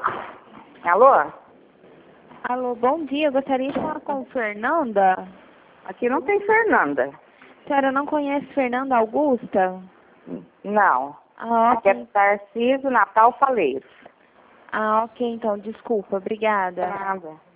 Alô? Alô, bom dia. Eu gostaria de falar com Fernanda. Aqui não tem Fernanda. A senhora não conhece Fernanda Augusta? Não. Ah, Aqui é ok. Tarcísio Natal Faleiros. Ah, ok, então, desculpa. Obrigada. Nada.